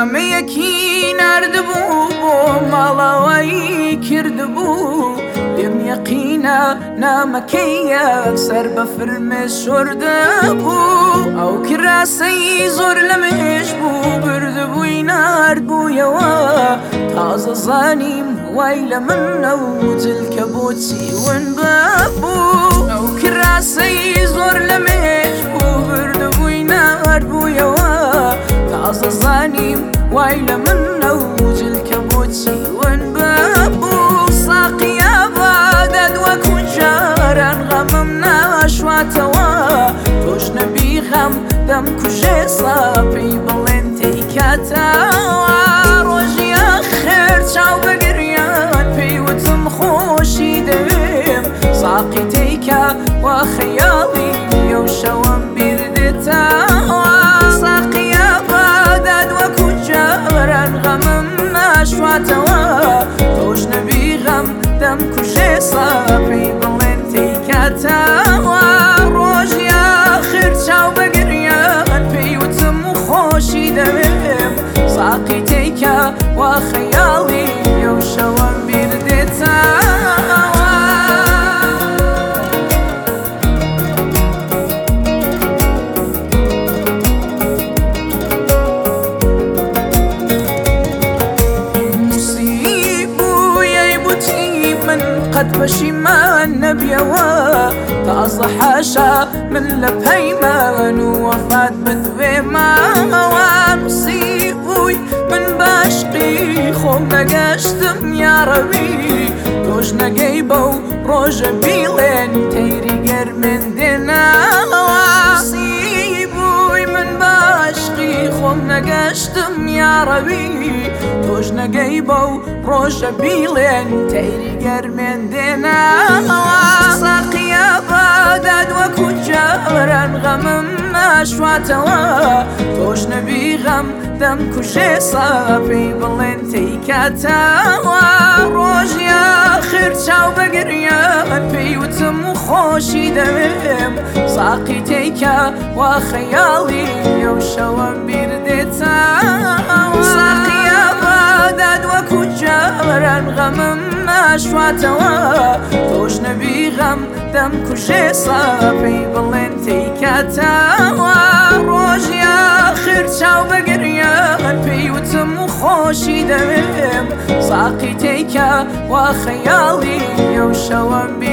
دەمەیەکی نردبوو بۆ ماڵاوایی کردبوو لێم یەقینە نامەکەی یەکسەر بە فرمێ شۆردەبوو ئەو کراسەی زۆر لە مێش بوو بردبووی نردبوویەوە تازە زانیم وای لە منە و جلکە بۆچی ون بەبوو ئەو کراسەی زۆر لە مێش بوو بردبووی نردبوویەوە تازە زانیم وای لە منە و جلکە بۆچی ون بەبوو ساقیە بادەد وەکو جاران غەمم ناشواتەوە تۆش نەبی غەم دەمکوژێ ساپەی بڵێن تێیکاتەوە ڕۆژی ئاخر چاو بە گریان پێیوتم خۆشی دەوێم ساقی تێیکە وا خەیاڵی ئەو شەوەم بیردێتەوە ساقیە بادەد وەکو جاران غەمم ناشواتەوە تۆش نەبی غەم دەمکوژێ ساپەی بڵێن تێیکاتەوە ڕۆژی ئاخر چاو بە گریان پێیوتم و خۆشی دەوێم ساقی تێیکە وا خەیاڵی ئەو شەوەم بیردێتەوە قد پەشیمان نەبیەوە تازە حاشا من لە پەیمان و وەفات بدوێمەوە نووسی بووی من باشقی خۆم نەگەشتم یاڕەوی تۆش نەگەی بەو ڕۆژە بیڵێن تەیری گەرمێن دێناوە نووسی بووی من باشقی خۆم نەگەشتم یاڕەوی تۆش نەگەی بەو ڕۆژە بیڵێن تەیری گەرمێن دێناوە ساقیە بادەد وەکو جاران غەمم ناشواتەوە تۆش نەبی غەم دەمکوژێ ساپەی بڵێن تێیکاتەوە ڕۆژی ئاخر چاو بە گریان پێیوتم و خۆشی دەوێم ساقی تێیکە وا خەیاڵی ئەو شەوەم بیردێتەوە ساقیە بادەد وەکو جاران غەمم ناشواتەوە تۆش نەبی غەم دەمکوژێ ساپەی بڵێن تێیکاتەوە ڕۆژی ئاخر چاو بە گریان پێیوتم و خۆشی دەوێم ساقی تێیکە وا خەیاڵی ئەو شەوەم